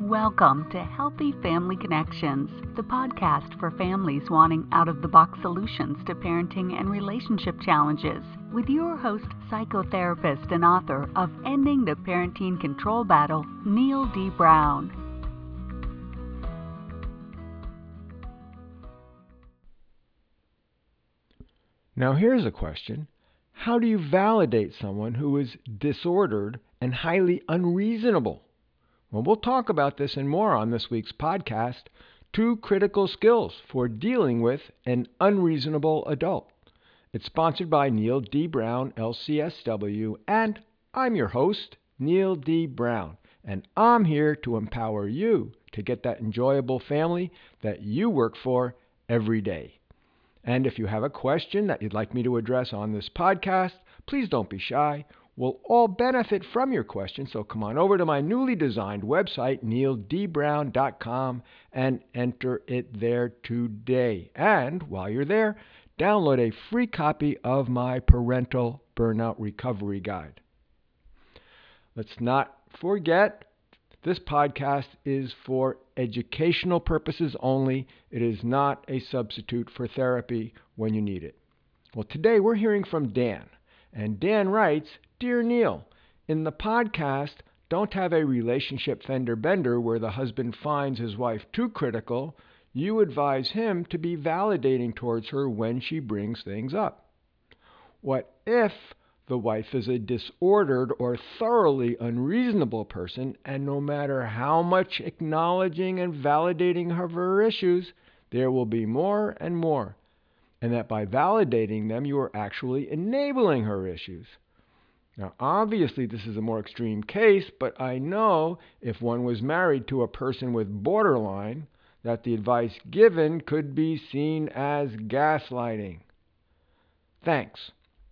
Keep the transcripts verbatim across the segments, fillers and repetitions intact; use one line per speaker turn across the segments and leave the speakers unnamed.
Welcome to Healthy Family Connections, the podcast for families wanting out-of-the-box solutions to parenting and relationship challenges, with your host, psychotherapist and author of Ending the Parenting Control Battle, Neil D. Brown.
Now here's a question. How do you validate someone who is disordered and highly unreasonable? Well, we'll talk about this and more on this week's podcast, Two Critical Skills for Dealing with an Unreasonable Adult. It's sponsored by Neil D. Brown, L C S W, and I'm your host, Neil D. Brown, and I'm here to empower you to get that enjoyable family that you work for every day. And if you have a question that you'd like me to address on this podcast, please don't be shy. We'll all benefit from your question, so come on over to my newly designed website, neil d brown dot com, and enter it there today. And while you're there, download a free copy of my Parental Burnout Recovery Guide. Let's not forget, this podcast is for educational purposes only. It is not a substitute for therapy when you need it. Well, today we're hearing from Dan. And Dan writes, Dear Neil, in the podcast, Don't Have a Relationship Fender Bender, where the husband finds his wife too critical, you advise him to be validating towards her when she brings things up. What if the wife is a disordered or thoroughly unreasonable person, and no matter how much acknowledging and validating of her issues, there will be more and more, and that by validating them, you are actually enabling her issues? Now, obviously, this is a more extreme case, but I know if one was married to a person with borderline, that the advice given could be seen as gaslighting. Thanks.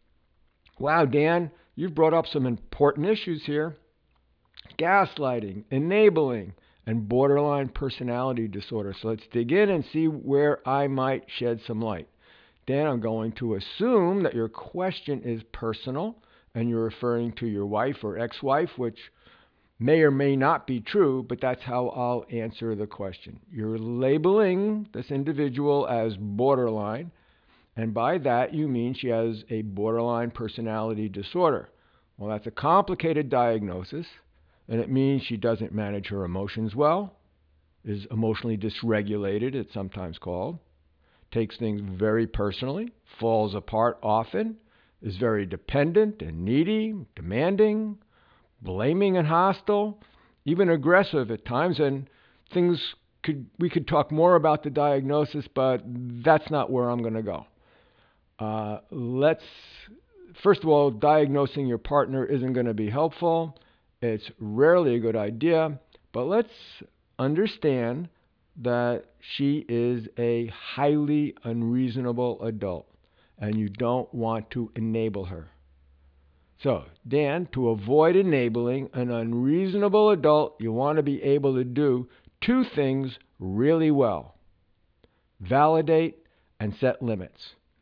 Wow, Dan, you've brought up some important issues here. Gaslighting, enabling, and borderline personality disorder. So let's dig in and see where I might shed some light. Dan, I'm going to assume that your question is personal and you're referring to your wife or ex-wife, which may or may not be true, but that's how I'll answer the question. You're labeling this individual as borderline, and by that you mean she has a borderline personality disorder. Well, that's a complicated diagnosis, and it means she doesn't manage her emotions well, is emotionally dysregulated, it's sometimes called, takes things very personally, falls apart often, is very dependent and needy, demanding, blaming and hostile, even aggressive at times, and things could we could talk more about the diagnosis, but that's not where I'm going to go. Uh, let's, first of all, diagnosing your partner isn't going to be helpful. It's rarely a good idea, but let's understand that she is a highly unreasonable adult, and you don't want to enable her. So, Dan, to avoid enabling an unreasonable adult, you want to be able to do two things really well: validate and set limits.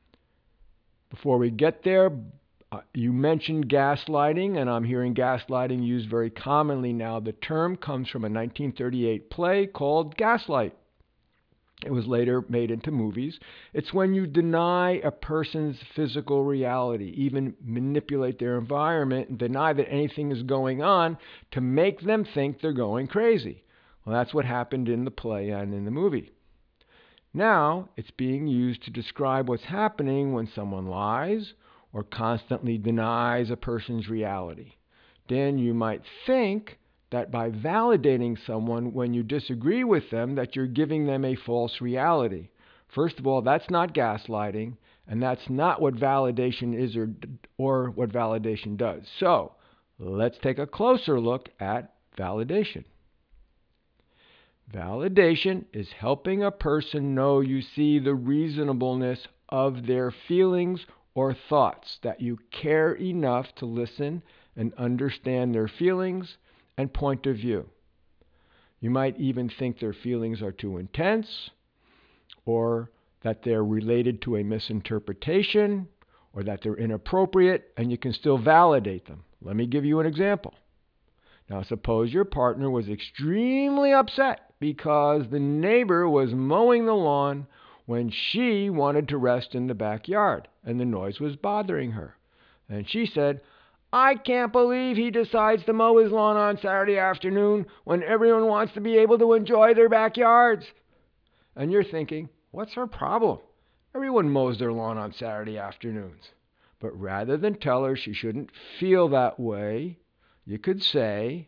Before we get there, uh, you mentioned gaslighting, and I'm hearing gaslighting used very commonly now. The term comes from a nineteen thirty-eight play called Gaslight. It was later made into movies. It's when you deny a person's physical reality, even manipulate their environment and deny that anything is going on to make them think they're going crazy. Well, that's what happened in the play and in the movie. Now, it's being used to describe what's happening when someone lies or constantly denies a person's reality. Then you might think that by validating someone when you disagree with them, that you're giving them a false reality. First of all, that's not gaslighting, and that's not what validation is or, or what validation does. So, let's take a closer look at validation. Validation is helping a person know you see the reasonableness of their feelings or thoughts, that you care enough to listen and understand their feelings and point of view. You might even think their feelings are too intense, or that they're related to a misinterpretation, or that they're inappropriate, and you can still validate them. Let me give you an example. Now, suppose your partner was extremely upset because the neighbor was mowing the lawn when she wanted to rest in the backyard and the noise was bothering her. And she said, "I can't believe he decides to mow his lawn on Saturday afternoon when everyone wants to be able to enjoy their backyards." And you're thinking, what's her problem? Everyone mows their lawn on Saturday afternoons. But rather than tell her she shouldn't feel that way, you could say,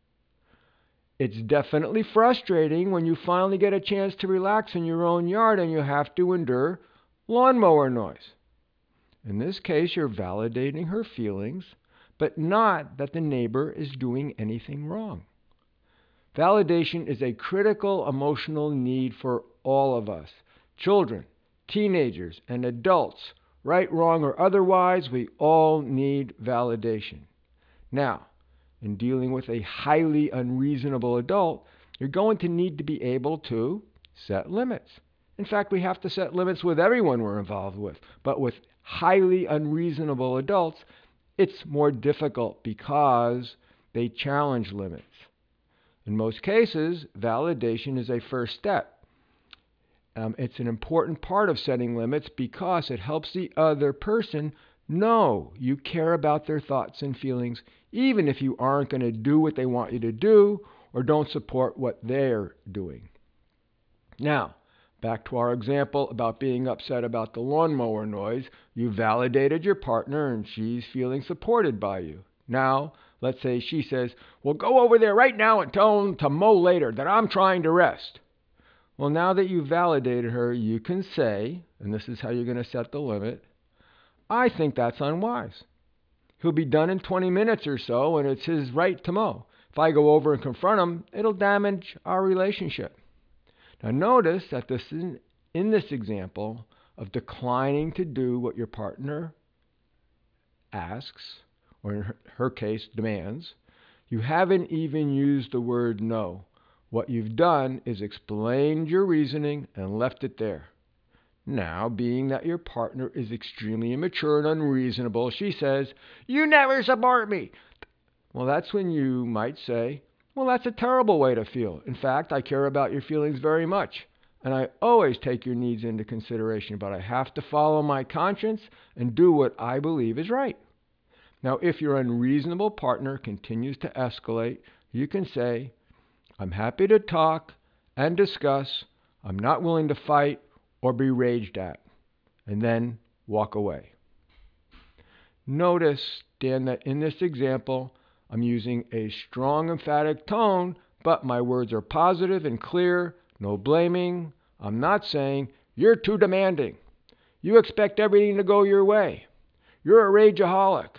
"It's definitely frustrating when you finally get a chance to relax in your own yard and you have to endure lawnmower noise." In this case, you're validating her feelings, but not that the neighbor is doing anything wrong. Validation is a critical emotional need for all of us. Children, teenagers, and adults, right, wrong, or otherwise, we all need validation. Now, in dealing with a highly unreasonable adult, you're going to need to be able to set limits. In fact, we have to set limits with everyone we're involved with. But with highly unreasonable adults, it's more difficult because they challenge limits. In most cases, validation is a first step. Um, it's an important part of setting limits because it helps the other person know you care about their thoughts and feelings, even if you aren't going to do what they want you to do or don't support what they're doing. Now, back to our example about being upset about the lawnmower noise. You validated your partner and she's feeling supported by you. Now, let's say she says, "Well, go over there right now and tell him to mow later, that I'm trying to rest." Well, now that you've validated her, you can say, and this is how you're going to set the limit, "I think that's unwise. He'll be done in twenty minutes or so, and it's his right to mow. If I go over and confront him, it'll damage our relationship." Now notice that this in, in this example of declining to do what your partner asks, or in her, her case, demands, you haven't even used the word no. What you've done is explained your reasoning and left it there. Now, being that your partner is extremely immature and unreasonable, she says, "You never support me." Well, that's when you might say, "Well, that's a terrible way to feel. In fact, I care about your feelings very much, and I always take your needs into consideration, but I have to follow my conscience and do what I believe is right." Now, if your unreasonable partner continues to escalate, you can say, "I'm happy to talk and discuss. I'm not willing to fight or be raged at," and then walk away. Notice, Dan, that in this example, I'm using a strong, emphatic tone, but my words are positive and clear, no blaming. I'm not saying, "You're too demanding. You expect everything to go your way. You're a rageaholic."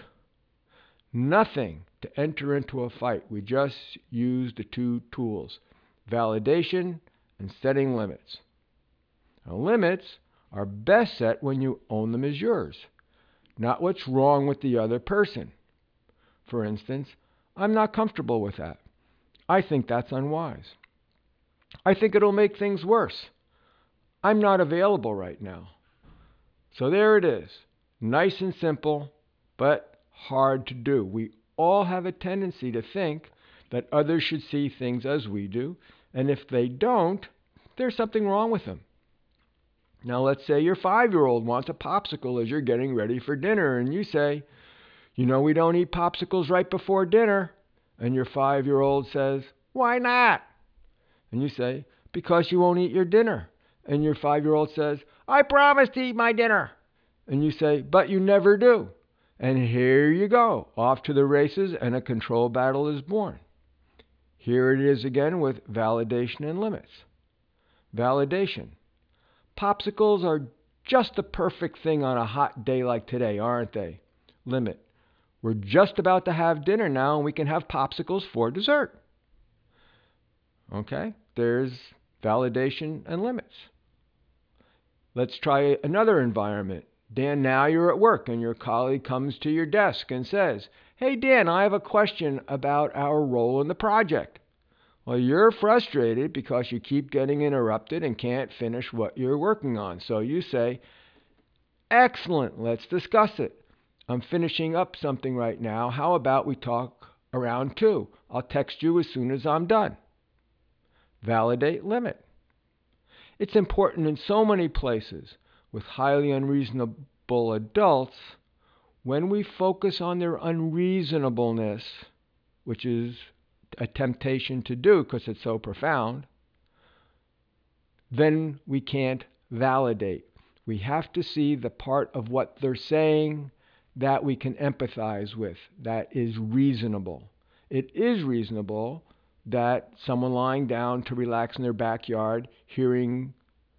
Nothing to enter into a fight. We just use the two tools, validation and setting limits. Now, limits are best set when you own them as yours, not what's wrong with the other person. For instance, "I'm not comfortable with that. I think that's unwise. I think it'll make things worse. I'm not available right now." So there it is. Nice and simple, but hard to do. We all have a tendency to think that others should see things as we do, and if they don't, there's something wrong with them. Now, let's say your five-year-old wants a popsicle as you're getting ready for dinner, and you say, "You know we don't eat popsicles right before dinner." And your five-year-old says, "Why not?" And you say, "Because you won't eat your dinner." And your five-year-old says, "I promise to eat my dinner." And you say, "But you never do." And here you go, off to the races, and a control battle is born. Here it is again with validation and limits. Validation. Popsicles are just the perfect thing on a hot day like today, aren't they? Limit. We're just about to have dinner now, and we can have popsicles for dessert. Okay, there's validation and limits. Let's try another environment. Dan, now you're at work, and your colleague comes to your desk and says, "Hey, Dan, I have a question about our role in the project." Well, you're frustrated because you keep getting interrupted and can't finish what you're working on. So you say, "Excellent, let's discuss it. I'm finishing up something right now. How about we talk around two. I'll text you as soon as I'm done. Validate limit. It's important in so many places with highly unreasonable adults. When we focus on their unreasonableness, which is a temptation to do because it's so profound, then we can't validate. We have to see the part of what they're saying that we can empathize with, that is reasonable. It is reasonable that someone lying down to relax in their backyard, hearing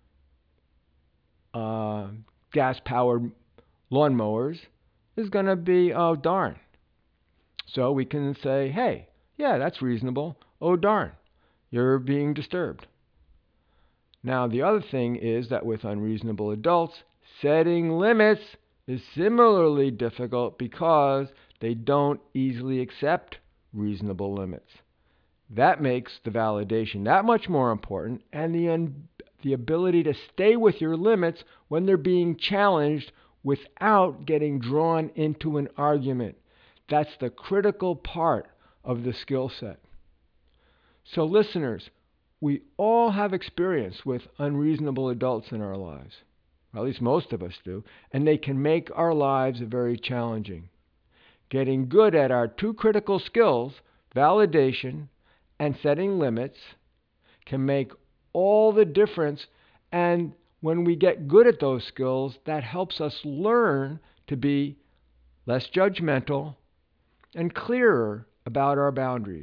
uh, gas-powered lawnmowers, is going to be, oh, darn. So we can say, hey, yeah, that's reasonable. Oh, darn, you're being disturbed. Now, the other thing is that with unreasonable adults, setting limits is similarly difficult because they don't easily accept reasonable limits. That makes the validation that much more important, and the, un- the ability to stay with your limits when they're being challenged without getting drawn into an argument. That's the critical part of the skill set. So listeners, we all have experience with unreasonable adults in our lives. Or at least most of us do. And they can make our lives very challenging. Getting good at our two critical skills, validation and setting limits, can make all the difference. And when we get good at those skills, that helps us learn to be less judgmental and clearer about our boundaries.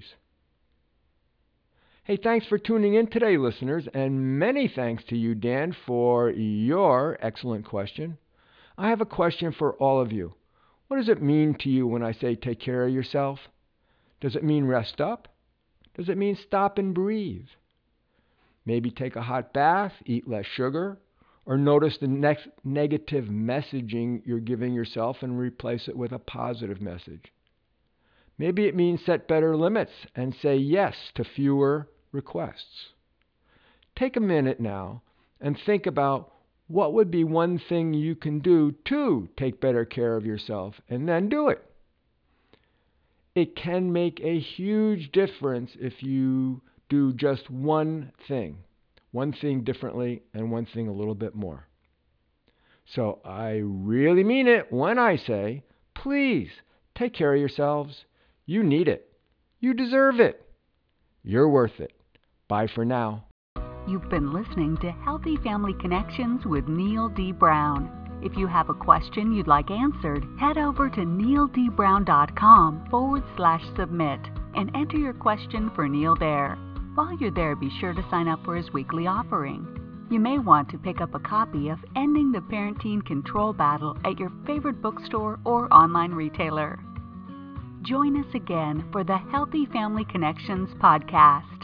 Hey, thanks for tuning in today, listeners, and many thanks to you, Dan, for your excellent question. I have a question for all of you. What does it mean to you when I say take care of yourself? Does it mean rest up? Does it mean stop and breathe? Maybe take a hot bath, eat less sugar, or notice the next negative messaging you're giving yourself and replace it with a positive message. Maybe it means set better limits and say yes to fewer requests. Take a minute now and think about what would be one thing you can do to take better care of yourself, and then do it. It can make a huge difference if you do just one thing, one thing differently and one thing a little bit more. So I really mean it when I say, please take care of yourselves. You need it. You deserve it. You're worth it. Bye for now.
You've been listening to Healthy Family Connections with Neil D. Brown. If you have a question you'd like answered, head over to neildbrown.com forward slash submit and enter your question for Neil there. While you're there, be sure to sign up for his weekly offering. You may want to pick up a copy of Ending the Parent-Teen Control Battle at your favorite bookstore or online retailer. Join us again for the Healthy Family Connections podcast.